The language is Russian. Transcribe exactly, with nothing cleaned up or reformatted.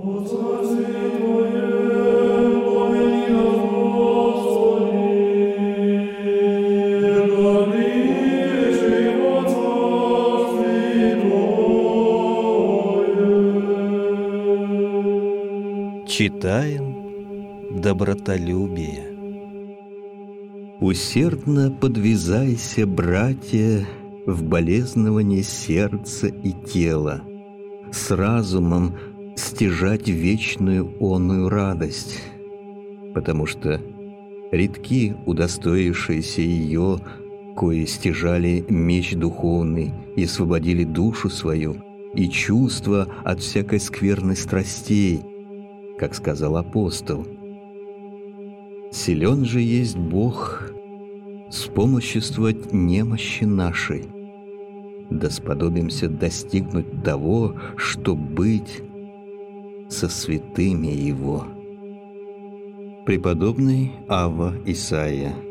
Читаем добротолюбие. Усердно подвязайся, братья, в болезновании сердца и тела, с разумом стяжать вечную онную радость, потому что редки удостоившиеся ее, кои стяжали меч духовный и освободили душу свою и чувства от всякой скверной страстей, как сказал апостол. Силен же есть Бог спомоществовать немощи нашей, да сподобимся достигнуть того, что быть со святыми Его. Преподобный Авва Исаия.